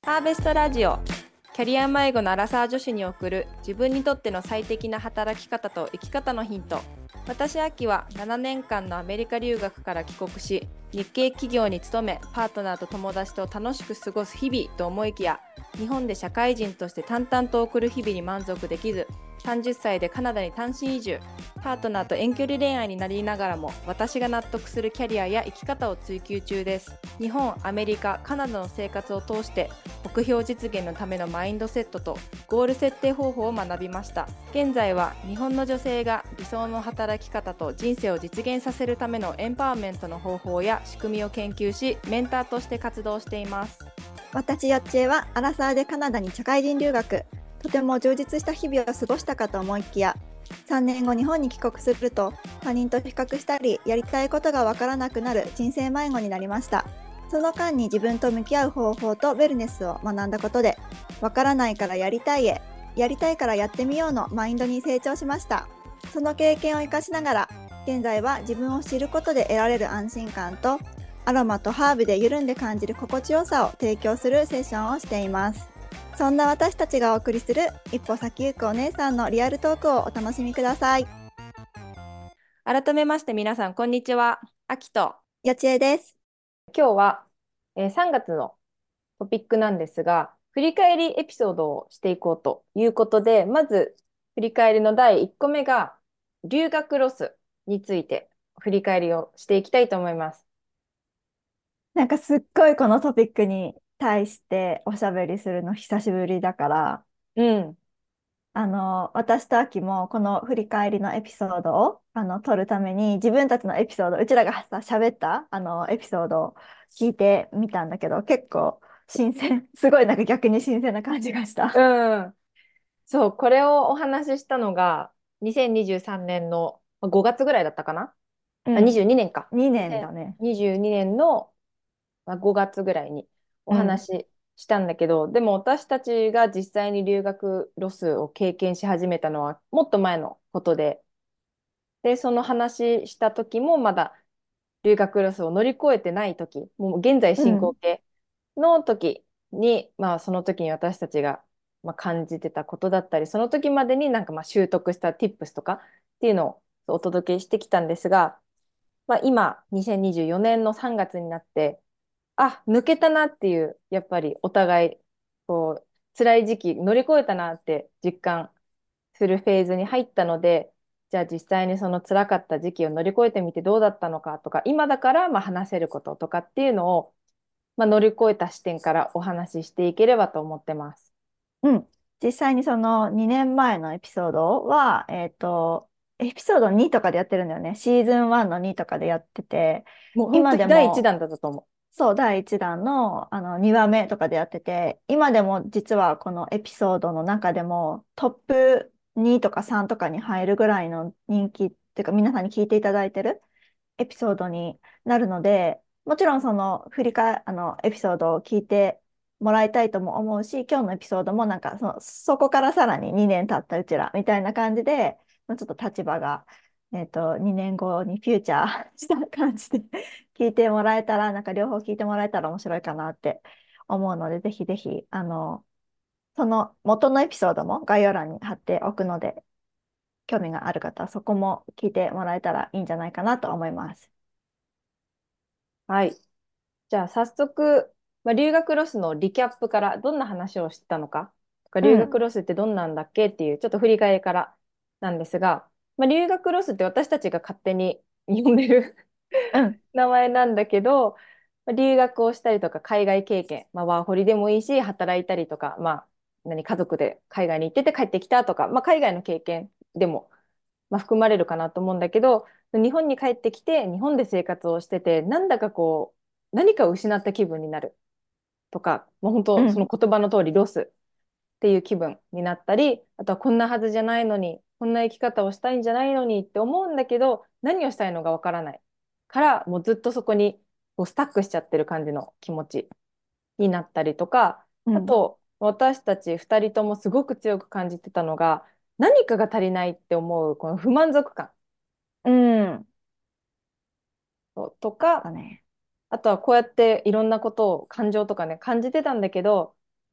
ハーベストラジオ。キャリア迷子のアラサー女子に送る自分にとっての最適な働き方と生き方のヒント。私、アキは7年間のアメリカ留学から帰国し、日系企業に勤め、パートナーと友達と楽しく過ごす日々と思いきや、日本で社会人として淡々と送る日々に満足できず、30歳でカナダに単身移住。パートナーと遠距離恋愛になりながらも、私が納得するキャリアや生き方を追求中です。日本、アメリカ、カナダの生活を通して、目標実現のためのマインドセットとゴール設定方法を学びました。現在は日本の女性が理想の働き方と人生を実現させるためのエンパワーメントの方法や仕組みを研究し、メンターとして活動しています。 私、よっちえはアラサーでカナダに社会人留学。とても充実した日々を過ごしたかと思いきや、3年後日本に帰国すると他人と比較したり、やりたいことがわからなくなる人生迷子になりました。その間に自分と向き合う方法とウェルネスを学んだことで、わからないからやりたいへ、やりたいからやってみようのマインドに成長しました。その経験を生かしながら、現在は自分を知ることで得られる安心感と、アロマとハーブで緩んで感じる心地よさを提供するセッションをしています。そんな私たちがお送りする一歩先行くお姉さんのリアルトークをお楽しみください。 改めまして皆さん、こんにちは。アキと。 よちえです。 今日は、3月のトピックなんですが、振り返りエピソードをしていこうということで、まず振り返りの第1個目が留学ロスについて振り返りをしていきたいと思います。 なんかすっごいこのトピックに対しておしゃべりするの久しぶりだから、 うん。 私とアキもこの振り返りのエピソードを撮るために自分たちのエピソード、うちらがさ、喋ったエピソードを聞いてみたんだけど、結構新鮮、すごいなんか逆に新鮮な感じがした。 うん。そう、これをお話ししたのが2023年の5月ぐらいだったかな。あ、 うん。 22年か。 2年だね。 2022年の5月ぐらいにおうん。 話ししたんだけど、でも私たちが実際に留学ロスを経験し始めたのはもっと前のことで、で、その話した時もまだ留学ロスを乗り越えてない時、もう現在進行うん。 形の時に、まあその時に私たちが感じてたことだったり、その時までになんか習得した tips とかっていうのをお届けしてきたんですが、今2024年の3月になって、あ、抜けたなっていう、やっぱりお互い、こう、辛い時期乗り越えたなって実感するフェーズに入ったので、じゃあ実際にその辛かった時期を乗り越えてみてどうだったのかとか、今だから話せることとかっていうのを、乗り越えた視点からお話ししていければと思ってます。 うん。実際にその2年前のエピソードは、エピソード2とかでやってるんだよね。シーズン1の2とかでやってて、 もう本当今に第一でも、 弾だったと思そう、第1弾の、2話目とかでやってて、今でも実はこのエピソードの中でもトップ2とか3とかに入るぐらいの人気っていうか皆さんに聞いていただいてるエピソードになるので、もちろんその振り返、エピソードを聞いてもらいたいとも思うし、今日のエピソードもなんかそこからさらに2年経ったうちらみたいな感じで、ちょっと立場が、2年後にフューチャーした感じで聞いてもらえたら、なんか両方聞いてもらえたら面白いかなって思うので、ぜひぜひ、その元のエピソードも概要欄に貼っておくので、興味がある方はそこも聞いてもらえたらいいんじゃないかなと思います。 う。はい。じゃあ早速、留学ロスのリキャップからどんな話をしてたのかとか、 うん。 留学ロスってどんなんだっけっていうちょっと振り返りからなんですが、留学ロスって私たちが勝手に呼んでるうん。 名前なんだけど、留学をしたりとか海外経験、ワーホリでもいいし、働いたりとか、家族で海外に行ってて帰ってきたとか、海外の経験でも、含まれるかなと思うんだけど、日本に帰ってきて、日本で生活をしてて、なんだかこう、何かを失った気分になるとか、もう本当、そのうん。 言葉の通りロスっていう気分になったり、あとはこんなはずじゃないのに、こんな生き方をしたいんじゃないのにって思うんだけど、何をしたいのかわからないから、もうずっとそこにこうスタックしちゃってる感じの気持ちになったりとか、 うん。 あと、私たち2人ともすごく強く感じてたのが、何かが足りないって思うこの不満足感うん。 とか、 だね。 あとはこうやっていろんなことを感情とかね、感じてたんだけど、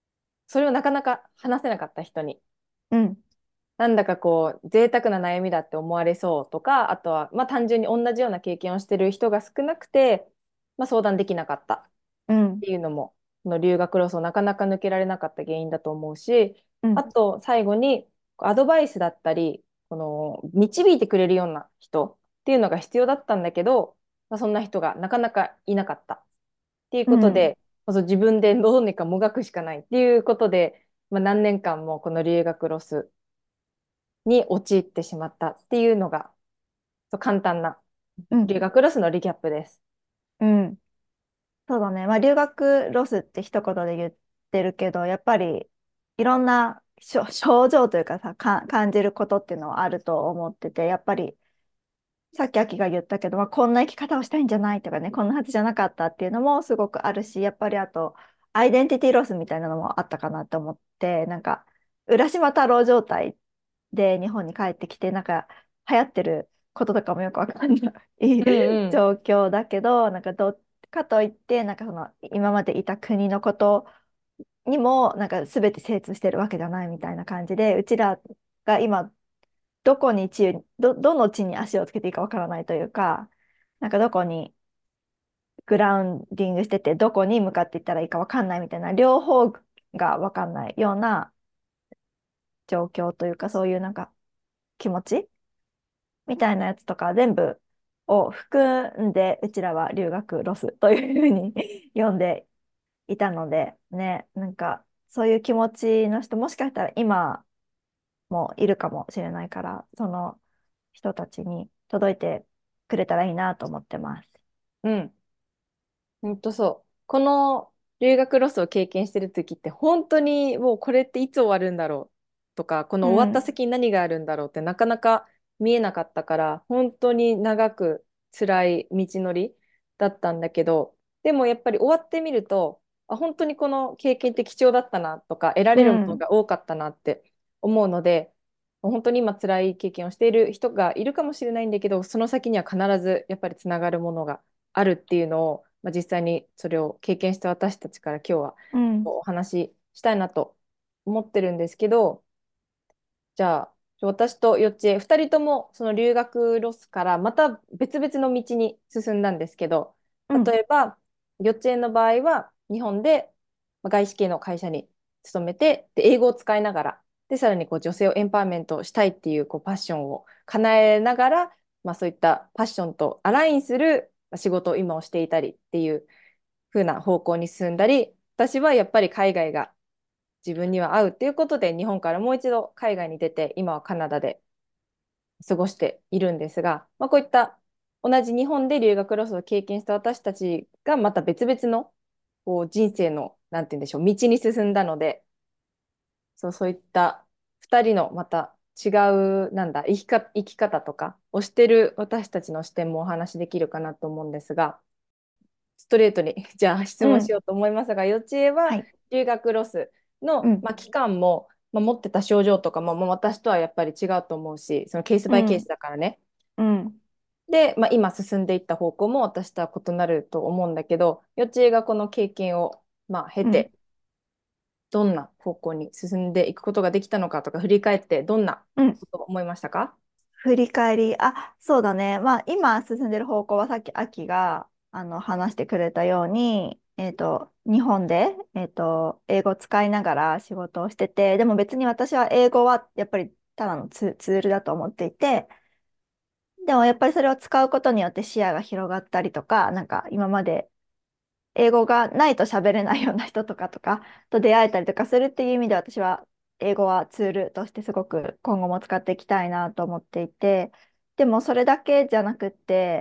それをなかなか話せなかった人に、 うん、 なんだかこう、贅沢な悩みだって思われそうとか、あとは、まあ単純に同じような経験をしてる人が少なくて、まあ相談できなかったっうん、 ていうのも、この留学ロスをなかなか抜けられなかった原因だと思うし、 うん、 あと最後に、アドバイスだったり、この、導いてくれるような人っていうのが必要だったんだけど、まあ、そんな人がなかなかいなかったっていううん、 ことで、まず自分でどうにかもがくしかないっていうことで、まあ、何年間もこの留学ロスに陥ってしまったっていうのが、そう簡単なうん、 留学ロスのリキャップです。 うん。そうだね。まあ、留学ロスって一言で言ってるけど、やっぱりいろんな症状というかさ、感じることっていうのはあると思ってて、やっぱりさっきアキが言ったけど、まあ、こんな生き方をしたいんじゃないとかね、こんなはずじゃなかったっていうのもすごくあるし、やっぱりあと、アイデンティティロスみたいなのもあったかなと思って、なんか、浦島太郎状態で日本に帰ってきて、なんか、流行ってることとかもよくわかんないうんうん。 状況だけど、なんか、どっかといって、なんかその、今までいた国のことにも、なんか、全て精通してるわけじゃないみたいな感じで、うちらが今、どの地に足をつけていいかわからないというか、なんかどこにグラウンディングしてて、どこに向かっていったらいいかわかんないみたいな、両方がわかんないような状況というか、そういうなんか気持ちみたいなやつとか全部を含んで、うちらは留学ロスというふうに呼んでいたので、ね、なんかそういう気持ちの人、もしかしたら今もいるかもしれないから、その人たちに届いてくれたらいいなと思ってます。 うん。本当そう。この留学ロスを経験してる時って本当にもうこれっていつ終わるんだろうとか、この終わったうん、 先に何があるんだろうってなかなか見えなかったから、本当に長く辛い道のりだったんだけど、でもやっぱり終わってみると、あ、本当にこの経験って貴重だったなとか、得られるものうん、 が多かったなって思うので、本当に今辛い経験をしている人がいるかもしれないんだけど、その先には必ずやっぱりつながるものがあるっていうのを、まあ、実際にそれを経験した私たちから今日はうん、 お話ししたいなと思ってるんですけど、じゃあ私とよっちえ2人ともその留学ロスからまた別々の道に進んだんですけど、 うん、 例えばよっちえの場合は日本でまあ外資系の会社に勤めて、で英語を使いながら、でさらにこう女性をエンパワーメントしたいっていうこうパッションを叶えながら、まあ、そういったパッションとアラインする仕事を今をしていたりっていう風な方向に進んだり、私はやっぱり海外が自分には合うっていうことで、日本からもう一度海外に出て、今はカナダで過ごしているんですが、まあ、こういった同じ日本で留学ロスを経験した私たちがまた別々のこう人生の、なんて言うんでしょう、道に進んだので、そういった2人のまた違う、なんだ、生き方とかをしてる私たちの視点もお話しできるかなと思うんですが、ストレートにじゃあ質うん。 問しようと思いますが、幼稚園ははい。 留学ロスの、 うん、 まあ、期間も、まあ、持ってた症状とかも、まあ、私とはやっぱり違うと思うし、そのケースバイケースうん、 だからね。 うん、 で、まあ、今進んでいった方向も私とは異なると思うんだけど、幼稚園がこの経験を、まあ、経うん、 て、どんな方向に進んでいくことができたのかとか、振り返ってどんなうん。 ことを思いましたか？ 振り返り、あ、そうだね。まあ、今進んでる方向はさっきアキが話してくれたように、日本で、英語を使いながら仕事をしてて、でも別に私は英語はやっぱりただのツールだと思っていて、でもやっぱりそれを使うことによって視野が広がったりとか、なんか今まで英語がないと喋れないような人とかと出会えたりとかするっていう意味で私は英語はツールとしてすごく今後も使っていきたいなと思っていて、でもそれだけじゃなくって、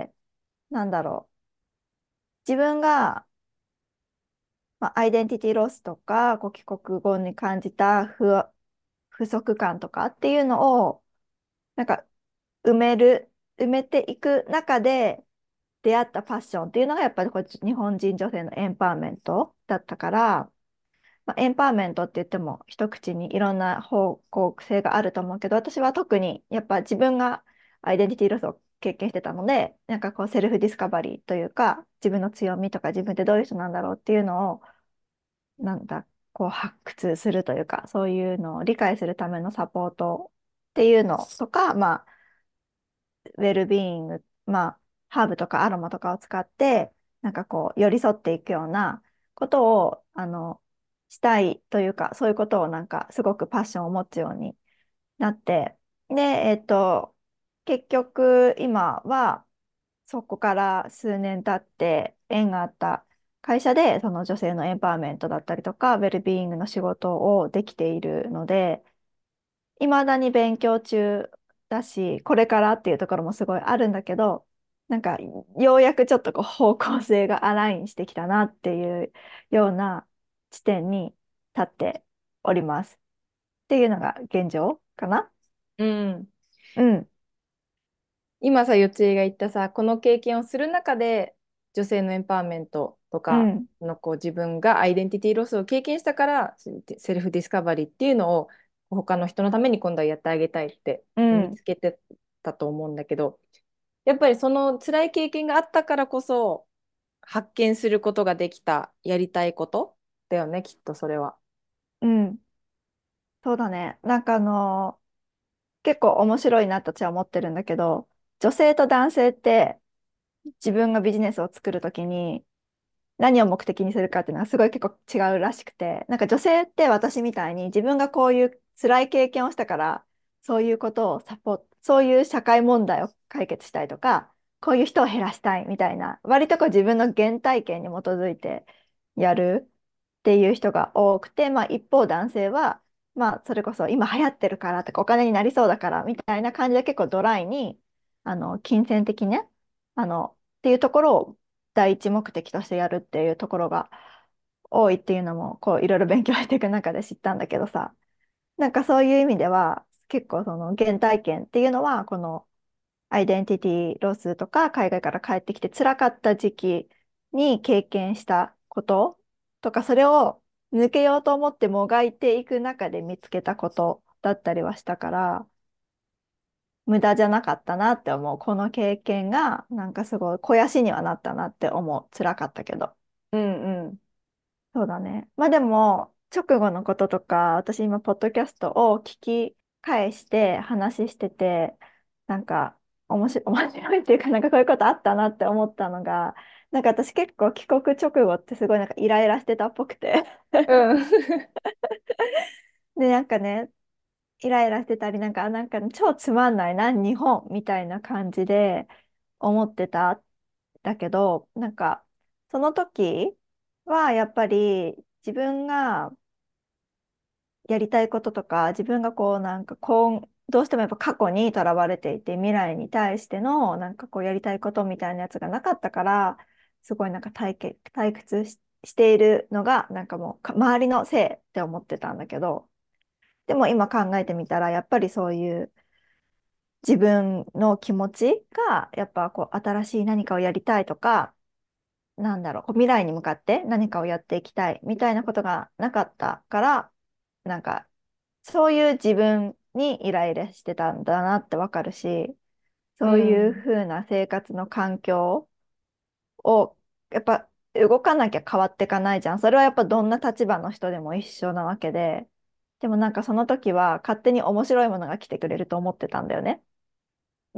なんだろ自分が、まあ、アイデンティティロスとか、こう帰国後に感じた不足感とかっていうのを、なんか埋める、埋めていく中で出会ったパッションっていうのがやっぱりこう日本人女性のエンパワーメントだったから、まあ、エンパワーメントって言っても一口にいろんな方向性があると思うけど、私は特にやっぱ自分がアイデンティティロスを経験してたので、なんかこうセルフディスカバリーというか、自分の強みとか自分ってどういう人なんだろうっていうのを、なんだ、 こう発掘するというか、そういうのを理解するためのサポートっていうのとか、まあ、ウェルビーイング、まあ、ハーブとかアロマとかを使って、なんかこう、寄り添っていくようなことを、したいというか、そういうことをなんか、すごくパッションを持つようになって、で、結局、今は、そこから数年経って縁があった会社で、その女性のエンパワーメントだったりとか、ウェルビーイングの仕事をできているので、いまだに勉強中だし、これからっていうところもすごいあるんだけど、なんか、ようやくちょっとこう方向性がアラインしてきたなっていうような地点に立っております。っていうのが現状かな。 うん。 うん、 今さ、よつえが言ったさ、この経験をする中で、女性のエンパワーメントとかうん、 のこう自分がアイデンティティロスを経験したから、セルフディスカバリーっていうのを他の人のために今度はやってあげたいって見うん、 つけてたと思うんだけど、やっぱりその辛い経験があったからこそ発見することができたやりたいことだよね、きっとそれは。 うん。そうだね。なんか結構面白いなと私は思ってるんだけど、女性と男性って自分がビジネスを作るときに何を目的にするかっていうのはすごい結構違うらしくて、なんか女性って私みたいに自分がこういう辛い経験をしたから、そういうことをそういう社会問題を解決したいとか、こういう人を減らしたいみたいな、割とこう自分の原体験に基づいてやるっていう人が多くて、まあ一方男性は、まあそれこそ今流行ってるからとかお金になりそうだからみたいな感じで結構ドライに、金銭的にね、っていうところを第一目的としてやるっていうところが多いっていうのも、こういろいろ勉強していく中で知ったんだけどさ、なんかそういう意味では、結構その原体験っていうのは、このアイデンティティロスとか海外から帰ってきて辛かった時期に経験したこととか、それを抜けようと思ってもがいていく中で見つけたことだったりはしたから、無駄じゃなかったなって思う。この経験がなんかすごい肥やしにはなったなって思う。辛かったけど。 うんうん。 そうだね。まあでも、直後のこととか、私今、ポッドキャストを聞き返して話してて、なんか、面白いっていうか、なんかこういうことあったなって思ったのが、なんか私結構帰国直後ってすごいなんかイライラしてたっぽくて。 うん。 で、なんかね、イライラしてたり、なんか超つまんないな、日本みたいな感じで思ってた。だけど、なんか、その時はやっぱり自分がやりたいこととか、自分がこうなんかどうしてもやっぱ過去にとらわれていて、未来に対してのなんかこうやりたいことみたいなやつがなかったから、すごいなんか退屈しているのが、なんかもう周りのせいって思ってたんだけど、でも今考えてみたら、やっぱりそういう自分の気持ちが、やっぱこう新しい何かをやりたいとか、なんだろう、こう未来に向かって何かをやっていきたいみたいなことがなかったから、なんか、そういう自分にイライラしてたんだなってわかるし、 うそういうん。 風な生活の環境を、やっぱ動かなきゃ変わっていかないじゃん。それはやっぱどんな立場の人でも一緒なわけで、でもなんかその時は勝手に面白いものが来てくれると思ってたんだよね。 うん。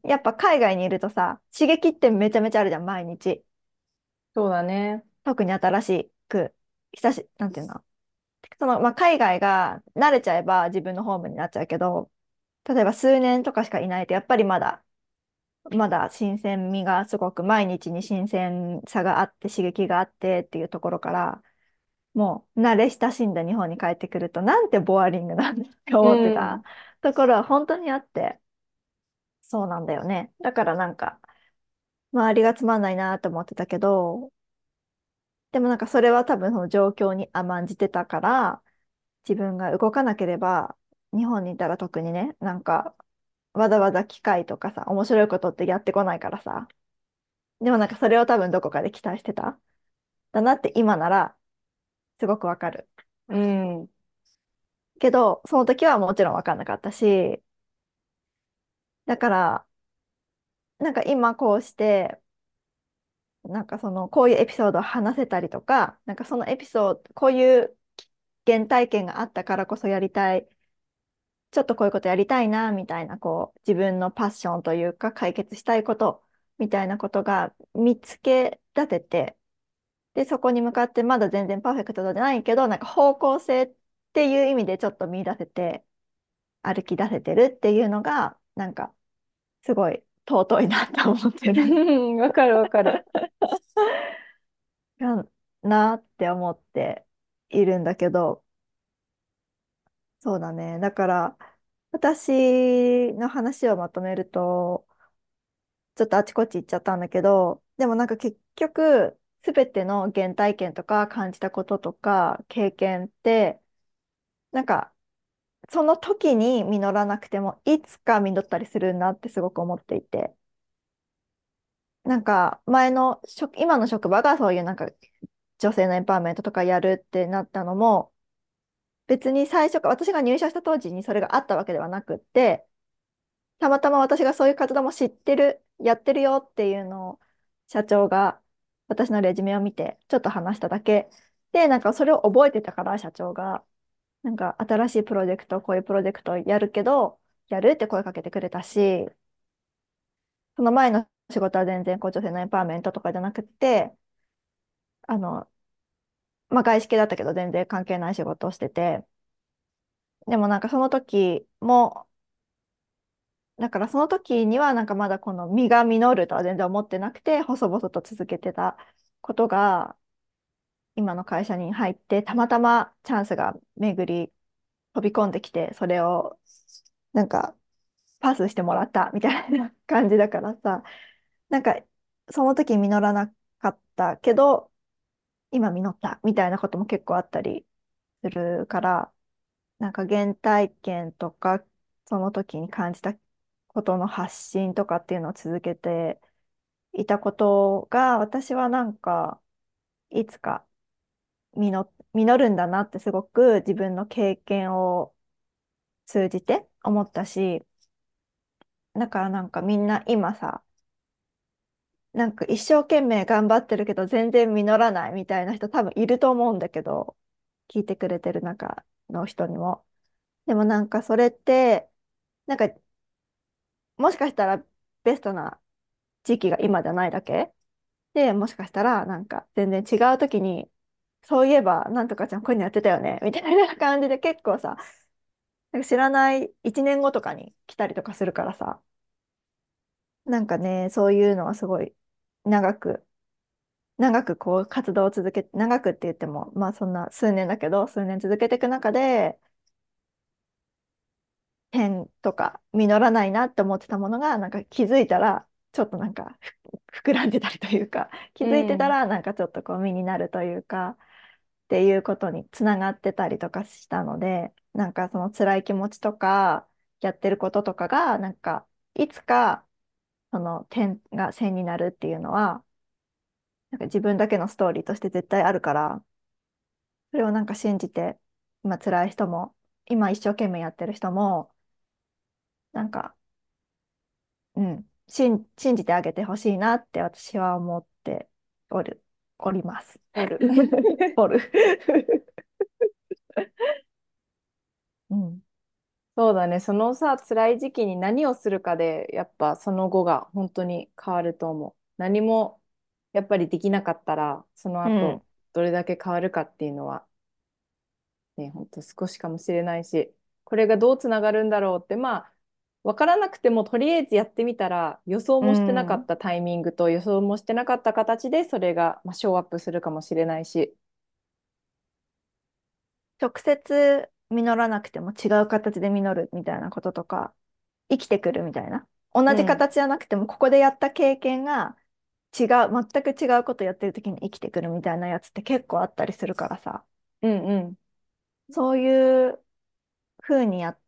やっぱ海外にいるとさ、刺激ってめちゃめちゃあるじゃん、毎日。 そうだね。 特に新しく、なんていうの、まあ、海外が慣れちゃえば自分のホームになっちゃうけど、例えば数年とかしかいないと、やっぱりまだ新鮮味がすごく毎日に新鮮さがあって刺激があってっていうところから、もう慣れ親しんだ日本に帰ってくると、なんてボアリングなんだってう思ってたん。 ところは本当にあって、そうなんだよね。だからなんか、周りがつまんないなと思ってたけど、でもなんかそれは多分その状況に甘んじてたから、自分が動かなければ、日本にいたら特にね、なんか、わざわざ機械とかさ、面白いことってやってこないからさ。でもなんかそれを多分どこかで期待してた。だなって今ならすごくわかる。 うん。 けど、その時はもちろんわかんなかったし、だから、なんか今こうして、なんかこういうエピソードを話せたりとか、なんかそのエピソード、こういう原体験があったからこそやりたい、ちょっとこういうことやりたいな、みたいな、こう、自分のパッションというか、解決したいこと、みたいなことが見つけ立てて、で、そこに向かってまだ全然パーフェクトじゃないけど、なんか方向性っていう意味でちょっと見出せて、歩き出せてるっていうのが、なんか、すごい尊いなと思ってる。 わかるわかる。 やなって思っているんだけど、そうだね。だから、私の話をまとめると、ちょっとあちこち行っちゃったんだけど、でもなんか結局、すべての原体験とか感じたこととか経験って、なんかその時に実らなくても、いつか実ったりするなってすごく思っていて、なんか今の職場がそういうなんか女性のエンパワーメントとかやるってなったのも、別に最初から私が入社した当時にそれがあったわけではなくって、たまたま私がそういう活動も知ってる、やってるよっていうのを社長が私のレジュメを見てちょっと話しただけで、なんかそれを覚えてたから社長が、なんか新しいプロジェクト、こういうプロジェクトやるけど、やるって声かけてくれたし、その前の仕事は全然こう女性のエンパワーメントとかじゃなくて、あの、まあ、外資系だったけど全然関係ない仕事をしてて、でもなんかその時も、だからその時にはなんかまだこの実が実るとは全然思ってなくて、細々と続けてたことが、今の会社に入って、たまたまチャンスが巡り飛び込んできて、それをなんかパスしてもらったみたいな感じだからさ、なんかその時実らなかったけど、今実ったみたいなことも結構あったりするから、なんか原体験とか、その時に感じたことの発信とかっていうのを続けていたことが、私はなんか、いつか実るんだなってすごく自分の経験を通じて思ったし、だからなんかみんな今さ、なんか一生懸命頑張ってるけど全然実らないみたいな人多分いると思うんだけど、聞いてくれてる中の人にも。でもなんかそれって、なんかもしかしたらベストな時期が今じゃないだけで、もしかしたらなんか全然違う時に、そういえばなんとかちゃんこういうのやってたよねみたいな感じで結構さ、なんか知らない1年後とかに来たりとかするからさ、なんかね、そういうのはすごい長く、長くこう活動を続け、長くって言っても、まあそんな数年だけど、数年続けていく中で、点とか実らないなって思ってたものが、なんか気づいたら、ちょっとなんか膨らんでたりというか、気づいてたうん。 らなんかちょっとこう実になるというか、っていうことにつながってたりとかしたので、なんかその辛い気持ちとか、やってることとかが、なんかいつかその点が線になるっていうのは、なんか自分だけのストーリーとして絶対あるから、それをなんか信じて、今辛い人も、今一生懸命やってる人も、なんか、信じてあげてほしいなって私は思っておる、おります。 おる。 おる。うん。 そうだね。そのさ、辛い時期に何をするかで、やっぱその後が本当に変わると思う。何もやっぱりできなかったら、そのうん。 後、どれだけ変わるかっていうのは、ね、本当少しかもしれないし、これがどうつながるんだろうって、まあ、わからなくても、とりあえずやってみたら、予想うもしてなかっん。 たタイミングと予想もしてなかった形で、それが、まあ、ショーアップするかもしれないし。 直接実らなくても違う形で実るみたいなこととか、生きてくるみたいな。同じうん、 形じゃなくても、ここでやった経験が違う、全く違うことやってる時に生きてくるみたいなやつって結構あったりするからさ、 うん、うん。 そういう風にやって、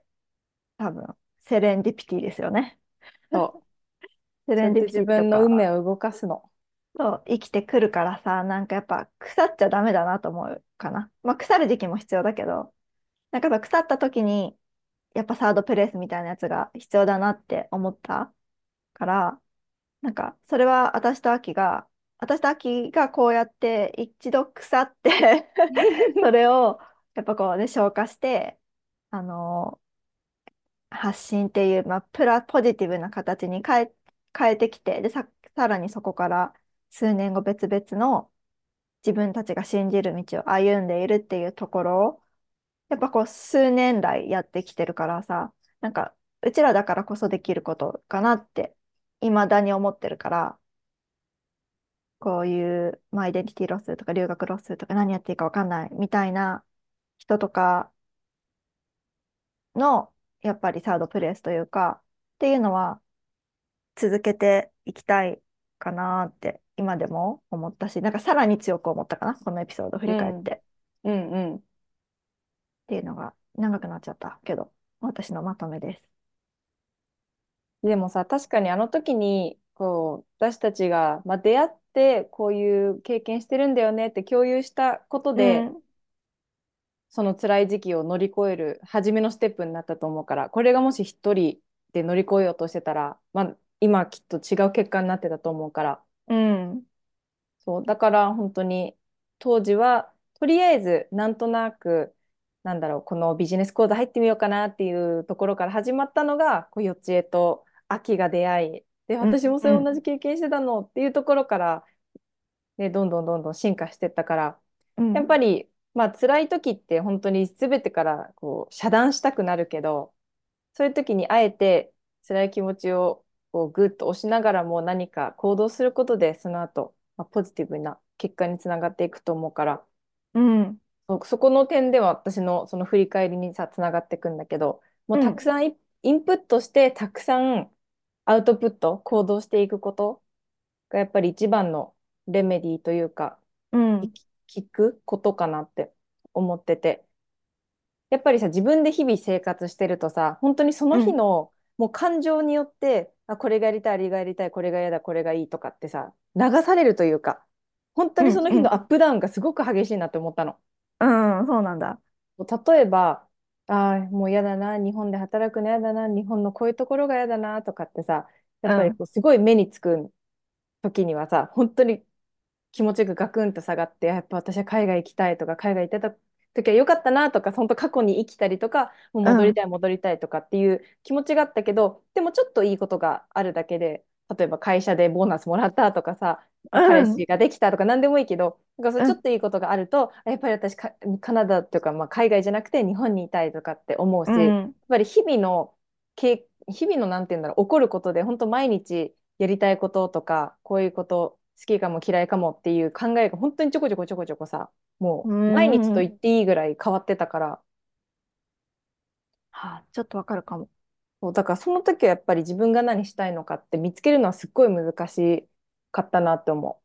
多分、セレンディピティですよね。 そう。 セそうやってレンディピティと自分の運か、 命を動かすの。 そう生きてくるからさ、なんかやっぱ腐っちゃダメだなと思うかな。まあ腐る時期も必要だけど、なんかやっぱ腐った時に、やっぱサードプレイスみたいなやつが必要だなって思ったから、なんかそれは私とアキがこうやって一度腐ってそれをやっぱこうね、消化して、あの、発信っていう、まあ、ポジティブな形に変えてきて、で、さらにそこから数年後別々の自分たちが信じる道を歩んでいるっていうところを、やっぱこう数年来やってきてるからさ、なんか、うちらだからこそできることかなって、未だに思ってるから、こういう、まあ、アイデンティティロスとか留学ロスとか何やっていいかわかんないみたいな人とかの、やっぱりサードプレイスというか、っていうのは続けていきたいかなって今でも思ったし、なんかさらに強く思ったかな、このエピソードを振うん。 り返って。 うんうん。 っていうのが長くなっちゃったけど、私のまとめです。 でもさ、確かにあの時に、こう、私たちが、まあ、出会って、こういう経験してるんだよねって共有したことで、 うん、 その辛い時期を乗り越える初めのステップになったと思うから、これがもし一人で乗り越えようとしてたら、まあ、今きっと違う結果になってたと思うから、 うん、 そう、だから本当に当時はとりあえずなんとなくなんだろうこのビジネス講座入ってみようかなっていうところから始まったのがこうよちえと秋が出会いでうん、 私もそうん、 れ同じ経験してたのっていうところから、ね、どんどんどんどん進化していったからやっぱうん、 りまあ辛い時って本当に全てからこう遮断したくなるけどそういう時にあえて辛い気持ちをこうグッと押しながらも何か行動することでその後、まあ、ポジティブな結果につながっていくと思うからうん、 そこの点では私のその振り返りにさつながっていくんだけどもうたくうん、 さんインプットしてたくさんアウトプット行動していくことがやっぱり一番のレメディーというか聞うん、 聞くことかなって思ってて。やっぱりさ、自分で日々生活してるとさ、本当にそのうん、 日のもう感情によって、あ、これがやりたい、あれがやりたい、これが嫌だ、これがいいとかってさ、流されるというか、本当うん、 にその日うん、 のアップダウンがすごく激しいなって思ったの。 うん、そうなんだ。 例えば、あーもう嫌だな、日本で働くの嫌だな、日本のこういうところが嫌だなとかってさ、やっぱりうん、 こうすごい目につく時にはさ、本当に気持ちがガクンと下がって、やっぱ私は海外行きたいとか、海外行ってた時は良かったなとか、本当過去に生きたりとか、もううん、 戻りたいとかっていう気持ちがあったけど、でもちょっといいことがあるだけで、例えば会社でボーナスもらったとかさ、 うん、 彼氏ができたとか何でもいいけど、なんかそれちょっうん、 といいことがあると、やっぱり私カナダとか、まあ、海外じゃなくて日本にいたいとかって思うし、やっうん、 ぱり日々のなんて言うんだろう、起こることで、本当毎日やりたいこととか、こういうこと好きかも嫌いかもっていう考えが本当にちょこちょこちょこちょこさ、もうう毎日とん、 言っていいぐらい変わってたから、 はあ、ちょっとわかるかも。 そうだからその時はやっぱり自分が何したいのかって見つけるのはすっごい難しかったなって思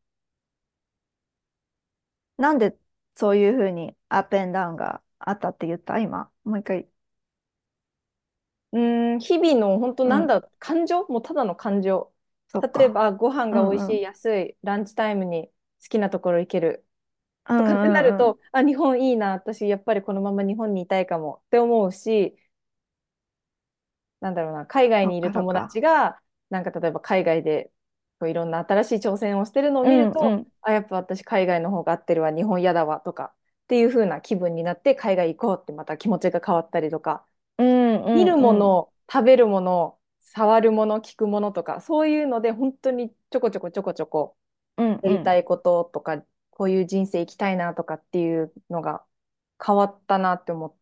なんでそういうふうにアップエンダウンがあったって言った今？もう一回。 う。日々の本当うん、 なんだ、感情もうただの感情。 そっか。 例えばご飯うん、うん、 が美味しい、安い、ランチタイムに好きなところ行けるうとかってなるん、うん、 と、あ、日本いいな、私やっぱりこのまま日本にいたいかもって思うし、なんだろうな、海外そっか、そっにいる友か。 達が、なんか例えば海外でこういろんな新しい挑戦をしてるのをうん、う見ると、 ん、 あ、やっぱ私海外の方が合ってるわ、日本嫌だわとかっていう風な気分になって海外行こうってまた気持ちが変わったりとか、 うん、 見るもうん、 の、食べるもの、触るもの、聞くものとか、そういうので本当にちょこちょこちょこちょこうん、うん。 やりたいこととか、こういう人生生きたいなとかっていうのが変わったなって思って。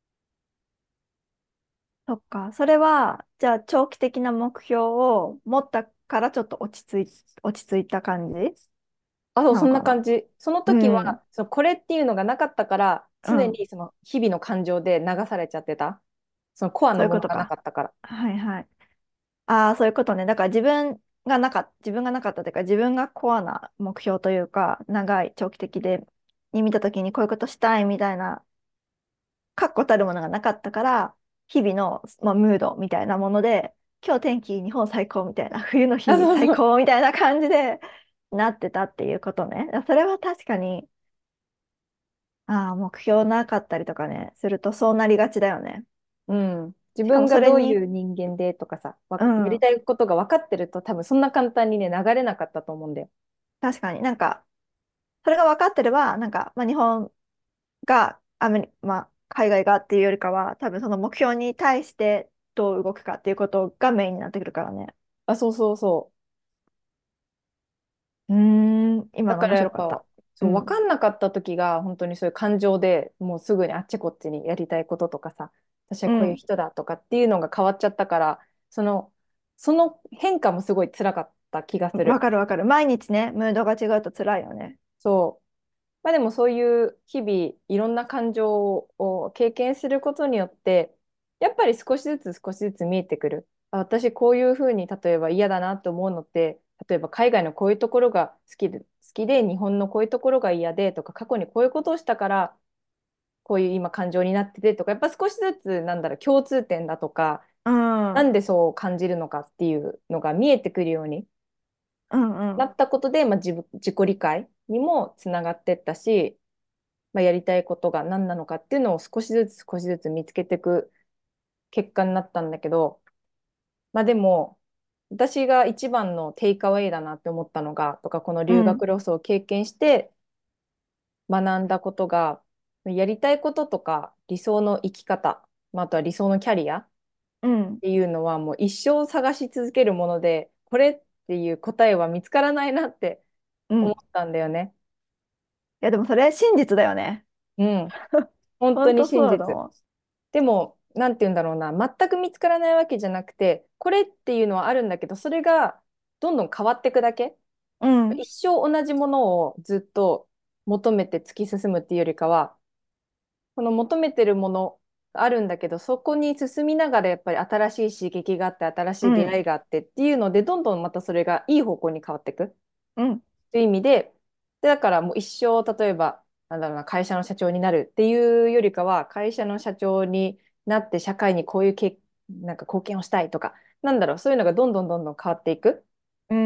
そっか。それは、じゃあ長期的な目標を持ったからちょっと落ち着いた感じあ、そう、そんななのかな？ 感じ。そのうん、 時は、これっていうのがなかったから、常うん。 にその日々の感情で流されちゃってた。そのコアそうのものがないうことか。 かったから。 はいはい。ああ、そういうことね。だから自分がなかったというか、自分がコアな目標というか、長い長期的に見たときにこういうことしたいみたいな、確固たるものがなかったから、日々の、まあ、ムードみたいなもので、今日天気日本最高みたいな、冬のあ、 日最そうそう。 高みたいな感じでなってたっていうことね。それは確かに、ああ、目標なかったりとかね、するとそうなりがちだよね。 うん。自しかも分がどういそれに、 う人間でとかさ、やりうん、 たいことが分かってると多分そんな簡単にね、流れなかったと思うんだよ。 確かになんか、それが分かってれば、なんか、まあ、日本がまあ、海外がっていうよりかは、多分その目標に対してどう動くかっていうことがメインになってくるからね。 あ、そうそうそう。 今のだから面白かった。 やっぱ、そう、分うん。 かんなかった時が、本当にそういう感情でもうすぐにあっちこっちにやりたいこととかさ、私はこういううん。 人だとかっていうのが変わっちゃったから、その、その変化もすごい辛かった気がすわる。 かるわかる。毎日ね、ムードが違うと辛いよね。 そう。まあでもそういう日々いろんな感情を経験することによってやっぱり少しずつ見えてくる。あ、私こういうふうに例えば嫌だなと思うのって例えば海外のこういうところが好きで日本のこういうところが嫌でとか過去にこういうことをしたからこういう今感情になっててとかやっぱ少しずつなんだろう共通点だとかうん。うんなんでそう感じるのかっていうのが見えてくるようにうん。 なったことで、まあ、自己理解にもつながってったしまあ、やりたいことが何なのかっていうのを少しずつ見つけていく結果になったんだけど、まあでも、私が一番のテイクアウェイだなって思ったのが、とかこの留うん。 学ロスを経験して学んだことが、やりたいこととか理想の生き方、まあ、あとは理想のキャリアっうん。 ていうのはもう一生探し続けるもので、これっていう答えは見つからないなってうん。い思ったんだよね。 や、でもそれ真実だよね。 うん。本当に本当真実。 そうだもでも、なんて言うんだろうな、全く見つからないわけじゃなくて、これっていうのはあるんだけど、それがどんどん変わっていくだけ。 ん。うん。 一生同じものをずっと求めて突き進むっていうよりかは、この求めてるものがあるんだけど、そこに進みながらやっぱり新しい刺激があって、新しい出うん。 会いがあってっていうので、どんどんまたそれがいい方向に変わっていく。 うん。 という意味で、だからもう一生、例えば、なんだろうな、会社の社長になるっていうよりかは、会社の社長になって社会にこういうなんか貢献をしたいとか、なんだろう、そういうのがどんどんどんどん変わっていくうん。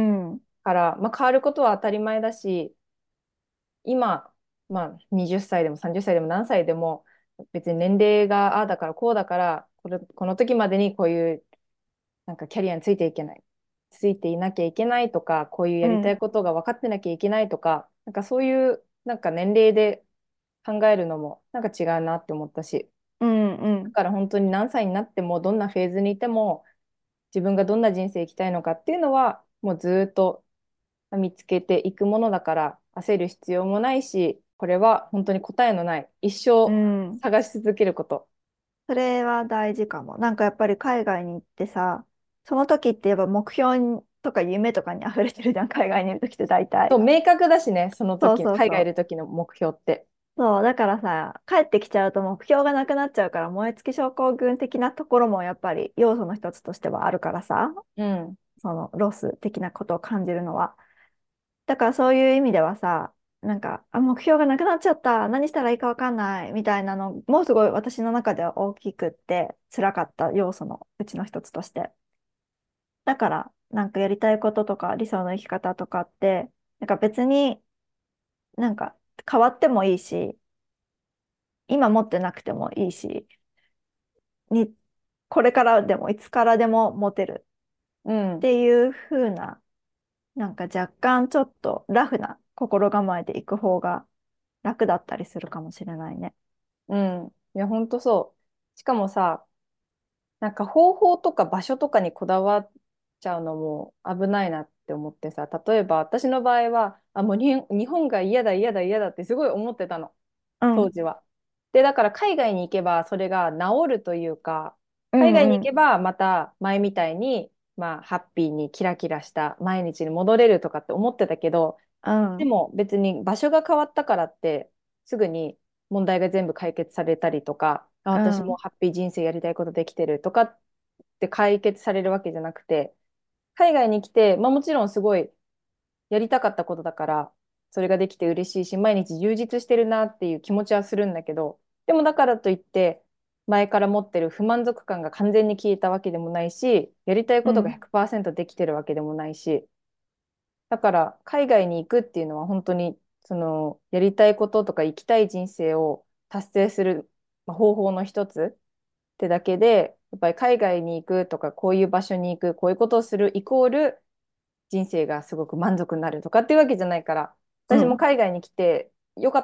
から、まあ、変わることは当たり前だし、今、まあ、20歳でも30歳でも何歳でも、別に年齢がああだからこうだから、この時までにこういうなんかキャリアについていなきゃいけないとか、こういうやりたうん。 いことが分かってなきゃいけないとか、なんかそういうなんか年齢で考えるのもなんか違うなって思ったし、 うん。うん。 だから本当に何歳になってもどんなフェーズにいても自分がどんな人生生きたいのかっていうのはもうずっと見つけていくものだから焦る必要もないし、これは本当に答えのない一う生ん。 探し続けること。 それは大事かも。なんかやっぱり海外に行ってさ、その時ってやっぱ目標とか夢とかに溢れてるじゃん、海外にいる時って大体。 そう、明確だしね、そのそう時、海外いそうそう。 る時の目標って。 そう、だからさ、帰ってきちゃうと目標がなくなっちゃうから、燃え尽き症候群的なところもやっぱり要素の一つとしてはあるからさ、 うん。 そのロス的なことを感じるのは。だからそういう意味ではさ、なんか、目標がなくなっちゃった、何したらいいかわかんないみたいなのもすごい私の中では大きくって辛かった要素のうちの一つとして。だから、なんかやりたいこととか理想の生き方とかって、なんか別になんか変わってもいいし、今持ってなくてもいいし、に、これからでもいつからでも持てるうん。 っていう風な、なんか若干ちょっとラフな心構えでいく方が楽だったりするかもしれないね。 うん。いや、ほんとそう。しかもさ、なんか方法とか場所とかにこだわっちゃうのも危ないなって思ってさ、例えば私の場合は、もう日本が嫌だ嫌だ嫌だってすごい思ってたの、 うん、 当時は。で、だから海外に行けばそれが治るというか、海外うん、うん、 に行けばまた前みたいに、まあ、ハッピーにキラキラした毎日に戻れるとかって思ってたけど、 うん、 でも別に場所が変わったからってすぐに問題が全部解決されたりとか、私もうん、 ハッピー人生やりたいことできてるとかって解決されるわけじゃなくて、海外に来て、まあ、もちろんすごいやりたかったことだから、それができて嬉しいし、毎日充実してるなっていう気持ちはするんだけど、でもだからといって、前から持ってる不満足感が完全に消えたわけでもないし、やりたいことがうん、 100%できてるわけでもないし、だから海外に行くっていうのは本当にそのやりたいこととか生きたい人生を達成するまあ方法の一つってだけで、やっぱり海外に行くとかこういう場所に行く、こういうことをするイコール人生がすごく満足になるとかっていうわけじゃないから、私もうん、 海外に来てよかった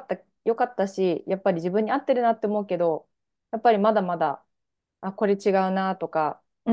良かったし、やっぱり自分に合ってるなって思うけど、やっぱりまだまだ、あ、これ違うなとか、 うん。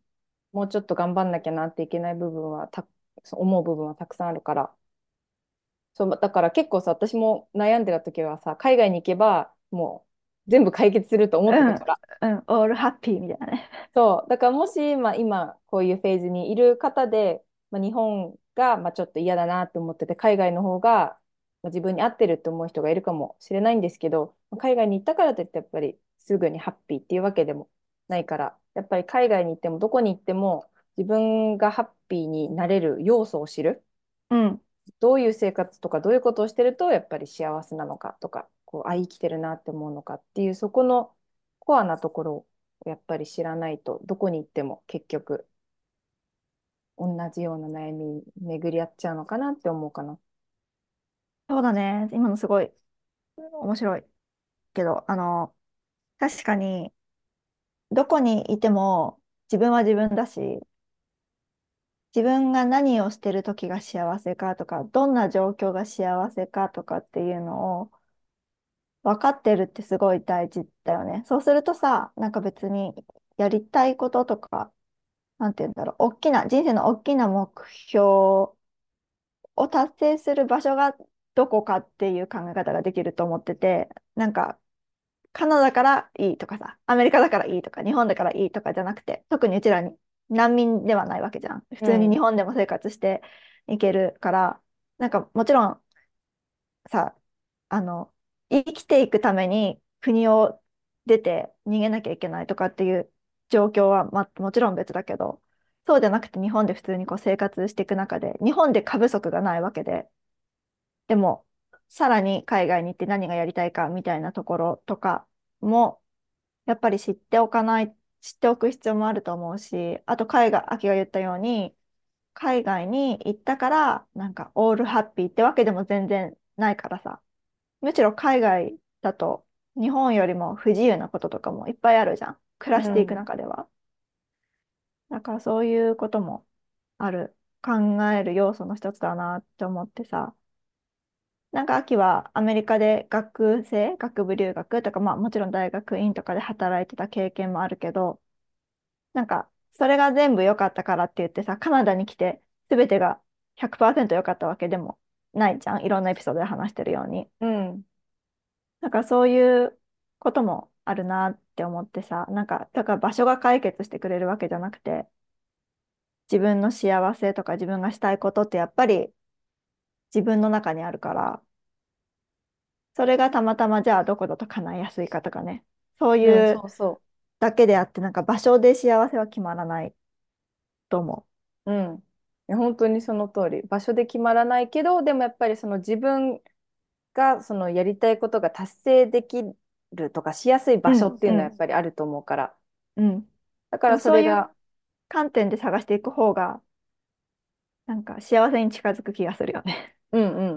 もうちょっと頑張んなきゃなっていけない部分はそう思う部分はたくさんあるから。そう、だから結構さ、私も悩んでた時はさ、海外に行けば、もう全部解決すると思ってうん。 たから。 うん。オールハッピーみたいなね。 そう、だからもし、まあ、今、こういうフェーズにいる方で、まあ、日本が、まあ、ちょっと嫌だなって思ってて、海外の方が、まあ、自分に合ってるって思う人がいるかもしれないんですけど、まあ海外に行ったからといって、やっぱりすぐにハッピーっていうわけでもないから、やっぱり海外に行っても、どこに行っても、自分がハッピーになれる要素を知る。 うん。 どういう生活とか、どういうことをしてると、やっぱり幸せなのかとか、こう、あ、生きてるなって思うのかっていう、そこのコアなところをやっぱり知らないと、どこに行っても結局、同じような悩みに巡り合っちゃうのかなって思うかな。 そうだね。今のすごい面白いけど、確かに、どこにいても自分は自分だし、自分が何をしてる時が幸せかとか、どんな状況が幸せかとかっていうのを分かってるってすごい大事だよね。そうするとさ、なんか別にやりたいこととか、なんて言うんだろう、人生の大きな目標を達成する場所がどこかっていう考え方ができると思ってて、なんかカナダからいいとかさ、アメリカだからいいとか、日本だからいいとかじゃなくて、特にうちらに難民ではないわけじゃん。普通に日うん。 本でも生活していけるから、なんかもちろんさ、あの、生きていくために国を出て逃げなきゃいけないとかっていう状況は、もちろん別だけど、そうじゃなくて日本で普通にこう生活していく中で、日本で過不足がないわけで、でも、さらに海外に行って何がやりたいかみたいなところとかも、やっぱり知っておく必要もあると思うし、あと秋が言ったように、海外に行ったから、なんかオールハッピーってわけでも全然ないからさ。むしろ海外だと、日本よりも不自由なこととかもいっぱいあるじゃん。暮らしていくうん。 中では。だからそういうことも考える要素の一つだなって思ってさ。なんか秋はアメリカで学部留学とか、まあもちろん大学院とかで働いてた経験もあるけど、なんかそれが全部良かったからって言ってさ、カナダに来て全てが100%良かったわけでもないじゃん。いろんなエピソードで話してるように。 うん。 なんかそういうこともあるなって思ってさ、なんか、だから場所が解決してくれるわけじゃなくて、自分の幸せとか自分がしたいことってやっぱり自分の中にあるから、それがたまたまじゃあどこだと叶いやすいかとかね、そううん、 いうそうそだけであって、なんか場所で幸せは決まらないと思う。うん。いや本当にその通り。場所で決まらないけど、でもやっぱりその自分がそのやりたいことが達成できるとかしやすいう。 場所っていうのはやっうん。 ぱりあると思うから。 うん。 だからでもそういうそれが、 観点で探していく方が、なんか幸せに近づく気がするよね。 うんうん。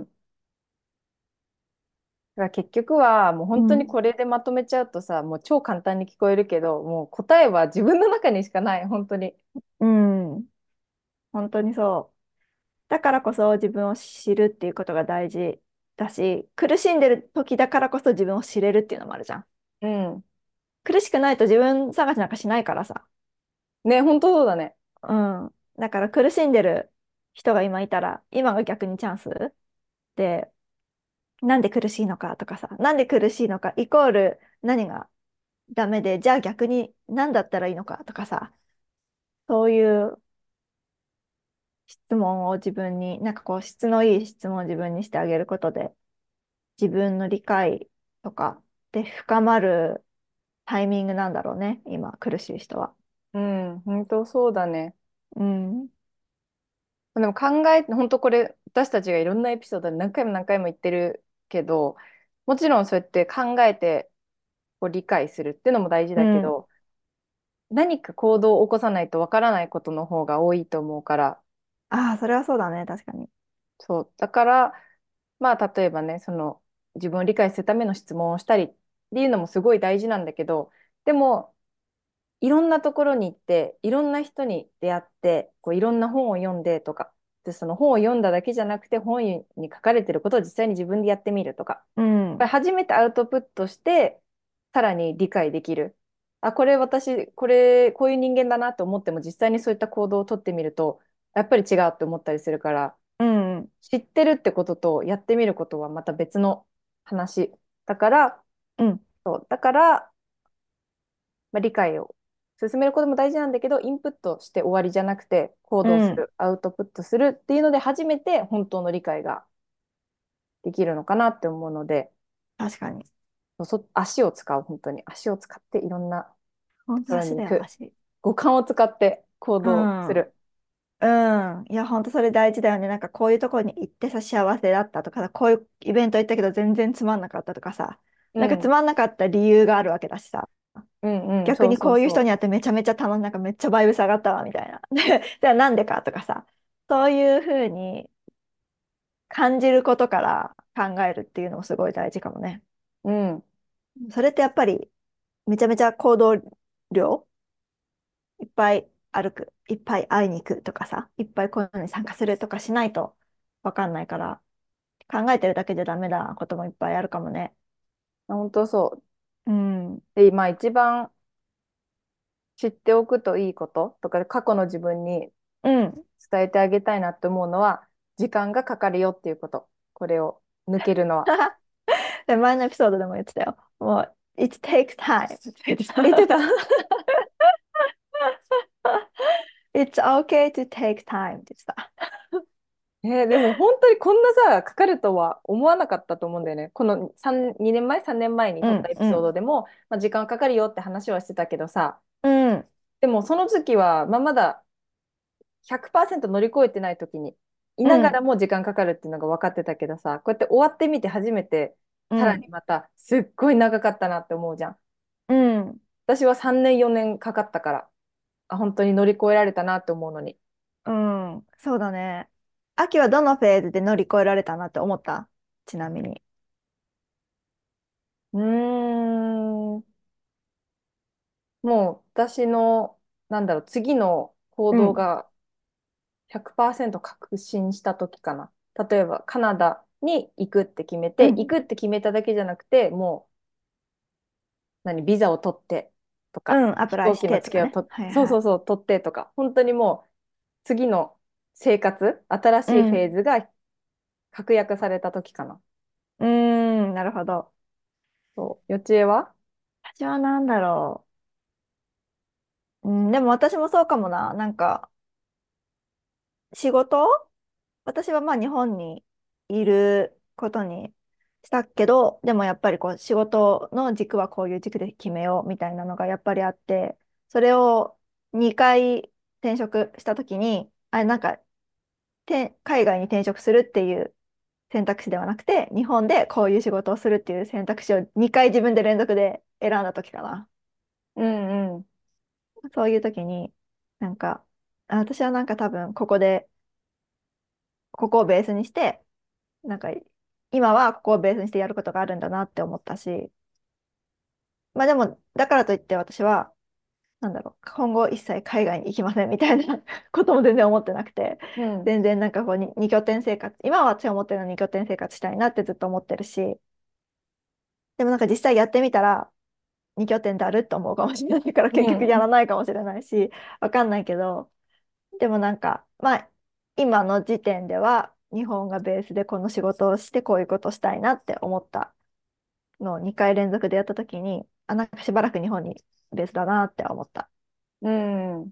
だから結局はもう本当にうん。 これでまとめちゃうとさ、もう超簡単に聞こえるけど、もう答えは自分の中にしかない、本当に。 うん。本当にそう。だからこそ自分を知るっていうことが大事だし、苦しんでる時だからこそ自分を知れるっていうのもあるじゃん。 うん。 苦しくないと自分探しなんかしないからさ。 ね、本当そうだね。 うん。だから苦しんでる人が今いたら、今が逆にチャンスで、なんで苦しいのかとかさ、なんで苦しいのかイコール何がダメで、じゃあ逆に何だったらいいのかとかさ、そういう質問を自分に、なんかこう質のいい質問を自分にしてあげることで、自分の理解とかで深まるタイミングなんだろうね、今苦しい人は。 うん、本当そうだね。 うん。 でも本当これ、私たちがいろんなエピソードで何回も何回も言ってるけど、もちろんそうやって考えてこう理解するっていうのも大事うん。 だけど、何か行動を起こさないとわからないことの方が多いと思うから、 ああ、それはそうだね、確かに。 そう。だから、まあ、例えばね、その、自分を理解するための質問をしたりっていうのもすごい大事なんだけど、でも、いろんなところに行って、いろんな人に出会って、こういろんな本を読んでとか、 てその本を読んだだけじゃなくて本に書かれてることを実際に自分でやってみるとか、 うん。 初めてアウトプットしてさらに理解できる。あ、これ私、こういう人間だなと思っても実際にそういった行動をとってみるとやっぱり違うって思ったりするから、 うん。 知ってるってこととやってみることはまた別の話だから、 うん。 そうだから、まあ、理解を進めることも大事なんだけど、インプットして終わりじゃなくて、行うん。 動する、アウトプットするっていうので、初めて本当の理解ができるのかなって思うので、 確かに。 足を使う、本当に足を使っていろんなとこ本当足だよ、 ろに行く。 足。 五感を使って行うん。 動する。 うん。いや、本当それ大事だよね。なんかこういうところに行ってさ、幸せだったとか、こういうイベント行ったけど全然つまんなかったとかさ。なんかつうん、 まんなかった理由があるわけだしさ。 うんうん、そう逆にこういう人そうそに会ってめちゃめちゃなんかめっちゃバイブ下がったわ、みたいな。で、じゃあなんでかとかさ。そういうふうに感じることから考えるっていうのもすごい大事かもね。 う。うん、 それってやっぱりめちゃめちゃ行動量いっぱい歩く、いっぱい会いに行くとかさ、いっぱいこういうのに参加するとかしないとわかんないから、考えてるだけじゃダメなこともいっぱいあるかもね。 本当そう。 うん。 で、まあ一番知っておくといいこととか、過去の自分にうん。 伝えてあげたいなって思うのは、時間がかかるよっていうこと。これを抜けるのは。 で、前のエピソードでも言ってたよ。もう、it takes time って言ってた。 言ってた。 It's okay to take time って言ってた。 でも本当にこんなさ、かかるとは思わなかったと思うんだよね。この2年前、3年前にうん、 撮ったエピうん、 ソードでも、まあ、時間かかるよって話はしてたけどさ、 うん、 でもその時は、まあ、まだ100%乗り越えてない時にいうん、 ながらも時間かかるっていうのが分かってたけどさ、こうやって終わってみて初めて、さらにうん、 またすっごい長かったなって思うじゃん。 うん、 私は3年4年かかったから、あ、本当に乗り越えられたなって思うのに。 うん。そうだね。秋はどのフェーズで乗り越えられたなって思った？ちなみに。 うーん、もう私の、なんだろう、次の行うん、 動が100%確信した時かな。例えばカナダに行くって決めて、行うん、 くって決めただけじゃなくて、もうビザを取ってとか、 うん、アプライし飛行機のてとかね。 チケットはいはい。 そうそうそう、取ってとか、本当にもう次の生活、新しいフェうん、 ーズが確約された時かな。 うーん、なるほど。 そう、予知恵は。 私は何だろう。うん、でも私もそうかもな。なんか、仕事私はまあ日本にいることにしたけど、でもやっぱりこう仕事の軸はこういう軸で決めようみたいなのがやっぱりあって、それを2回転職したときに、なんか海外に転職するっていう選択肢ではなくて、日本でこういう仕事をするっていう選択肢を2回自分で連続で選んだときかな。 うんうん。 そういうときに、なんか、私はなんか多分ここをベースにして、なんか今はここをベースにしてやることがあるんだなって思ったし、まあでも、だからといって私は、なんだろう、今後一切海外に行きませんみたいなことも全然思ってなくて、 うん。 全然なんかこう二拠点生活、今は私は思ってるのは二拠点生活したいなってずっと思ってるし、でもなんか実際やってみたら、二拠点であるって思うかもしれないから結局やうん。 らないかもしれないし、わかんないけど、でもなんか、まあ、今の時点では日本がベースでこの仕事をしてこういうことをしたいなって思ったのを2回連続でやったときに、なんかしばらく日本にベースだなって思った。 うん。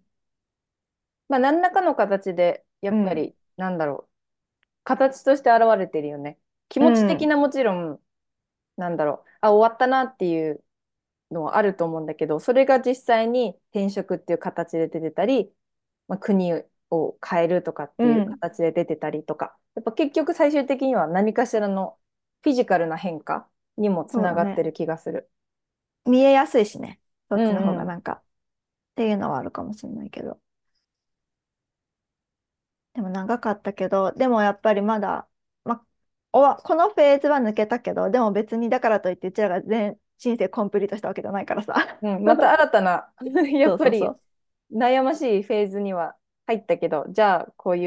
まあ、何らかの形で、やうん。 っぱり、なんだろう、形として現れてるよね。気う持ち的ん。 なもちろん、なんだろう、あ、終わったなっていうのはあると思うんだけど、それが実際に転職っていう形で出てたり、まあ、国を変えるとかっていううん。 形で出てたりとか、やっぱ結局最終的には何かしらのフィジカルな変化にもつそうだね。 ながってる気がする。 見えやすいしね。そうっちの方んうん。 がなんかっていうのはあるかもしれないけど。でも長かったけど、でもやっぱりまだ、ま、このフェーズは抜けたけど、でも別にだからといってうちらが全人生コンプリートしたわけじゃないからさ。 うん、また新たなやっぱりそうそうそう。 悩ましいフェーズには入ったけど、じゃあこういう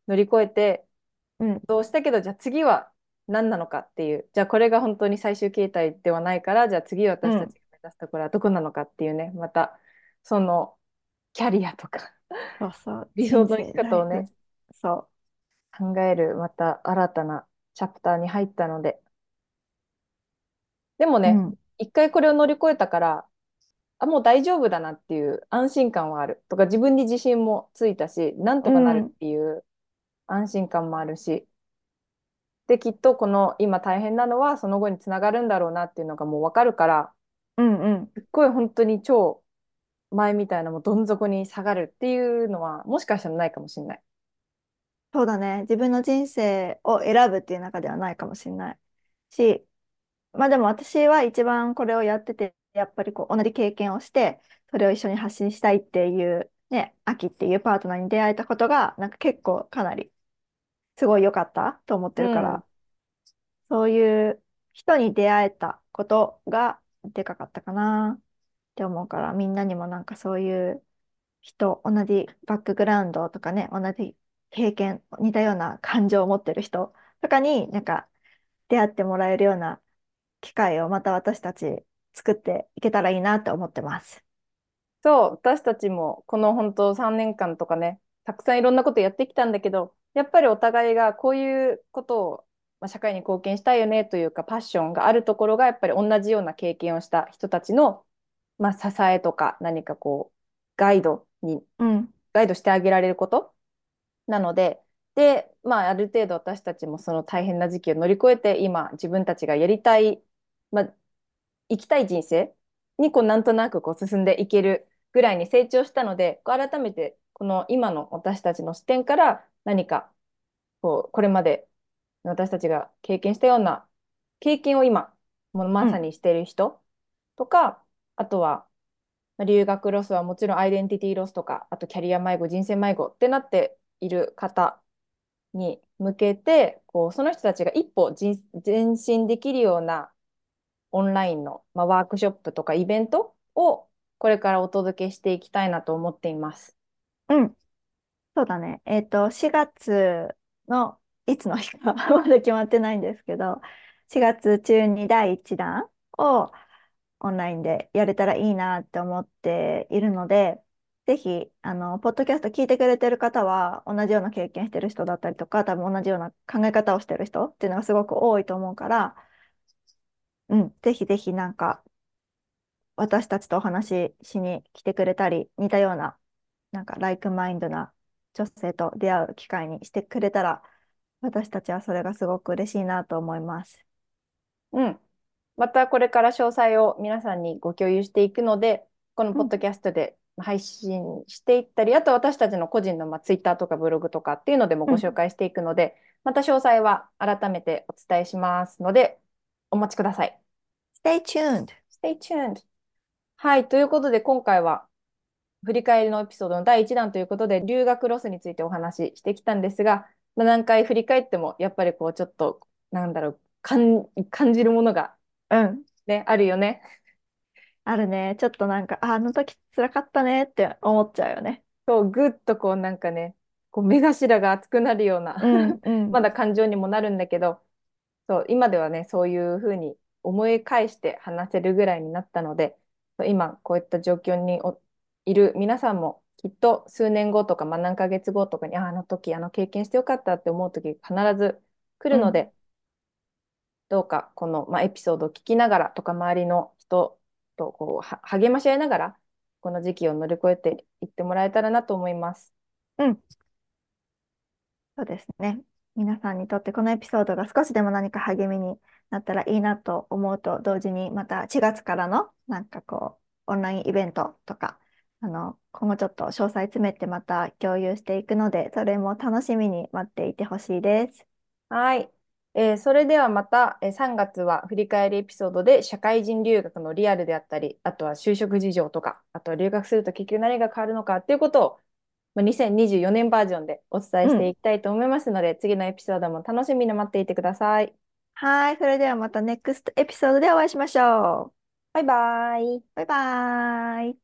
乗り越えて、 うん、 どうしたけど、じゃあ次は何なのかっていう、じゃあこれが本当に最終形態ではないから、じゃあ次うん。 私たちが目指すところはどこなのかっていうね、また、そのキャリアとかそうそう。 理想の生き人生、ラ方をね、 イフ。そ考えるまた新たなチャプターに入ったので、でもう。うね、 ん、 一回これを乗り越えたから、あ、もう大丈夫だなっていう安心感はある。とか自分に自信もついたし、なんとかなるうん、 っていう安心感もあるし、で、きっとこの今大変なのはその後につながるんだろうなっていうのがもうわかるから、 うん、うん。 すっごい本当に超前みたいなもうどん底に下がるっていうのはもしかしたらないかもしれない。 そうだね。自分の人生を選ぶっていう中ではないかもしれないし、まあでも私は一番これをやってて、やっぱりこう同じ経験をして、それを一緒に発信したいっていう、ね、秋っていうパートナーに出会えたことが、なんか結構かなりすごい良かったと思ってうん。 るから、そういう人に出会えたことがでかかったかなって思うから、みんなにもなんかそういう人、同じバックグラウンドとかね、同じ経験、似たような感情を持ってる人とかになんか出会ってもらえるような機会をまた私たち作っていけたらいいなって思ってます。 そう、私たちもこの本当3年間とかね、たくさんいろんなことやってきたんだけど、やっぱりお互いがこういうことを、まあ、社会に貢献したいよねというか、パッションがあるところが、やっぱり同じような経験をした人たちの、まあ、支えとか、何かこう、ガイドに、 うん、 ガイドしてあげられることなので、で、まあ、ある程度私たちもその大変な時期を乗り越えて、今、自分たちがやりたい、まあ、生きたい人生にこうなんとなくこう進んでいけるぐらいに成長したので、こう改めてこの今の私たちの視点から何かこうこれまで私たちが経験したような経験を今もうまさうん、 にしている人とか、あとはまあ留学ロスはもちろんアイデンティティロスとか、あとキャリア迷子、人生迷子ってなっている方に向けて、こうその人たちが一歩前進できるようなオンラインの、まあ、ワークショップとかイベントをこれからお届けしていきたいなと思っています。 うん、そうだね。4月のいつの日かまだ決まってないんですけど、4月中に第1弾をオンラインでやれたらいいなって思っているので、ぜひ、ポッドキャスト聞いてくれてる方は、同じような経験してる人だったりとか、多分同じような考え方をしてる人っていうのがすごく多いと思うから、うん、ぜひぜひなんか、私たちとお話ししに来てくれたり、似たような、なんか、ライクマインドな女性と出会う機会にしてくれたら、私たちはそれがすごく嬉しいなと思います。 うん。またこれから詳細を皆さんにご共有していくので、このうん、 ポッドキャストで配信していったり、あと私たちの個人のツイッターとかブログとかっていうのでもうん。 ご紹介していくので、また詳細は改めてお伝えしますので、お待ちください。 Stay tuned! Stay tuned! はい、ということで今回は振り返りのエピソードの第1弾ということで、留学ロスについてお話ししてきたんですが、まあ、何回振り返っても、やっぱりこう、ちょっと、なんだろう、感じるものがうん。 ね、あるよね。 あるね。ちょっとなんか、あの時辛かったねって思っちゃうよね。 そう、ぐっとこう、なんかね、こう目頭が熱くなるようなうん、うまん、 だ感情にもなるんだけど、そう、今ではね、そういうふうに思い返して話せるぐらいになったので、今こういった状況にいる皆さんもきっと数年後とか、まあ、何ヶ月後とかに、あの時あの経験してよかったって思う時必ず来うん、 るので、どうかこの、まあ、エピソードを聞きながらとか、周りの人とこう励まし合いながら、この時期を乗り越えていってもらえたらなと思います。 うん。そうですね。皆さんにとってこのエピソードが少しでも何か励みになったらいいなと思うと同時に、また4月からのなんかこう、オンラインイベントとか、今後ちょっと詳細詰めてまた共有していくので、それも楽しみに待っていてほしいです。 はい。それではまた、3月は振り返りエピソードで社会人留学のリアルであったり、あとは就職事情とか、あとは留学すると結局何が変わるのかっていうことを、まあ、2024年バージョンでお伝えしてうん。 いきたいと思いますので、次のエピソードも楽しみに待っていてください。 はい。それではまたネクストエピソードでお会いしましょう。 バイバイ。 バイバーイ。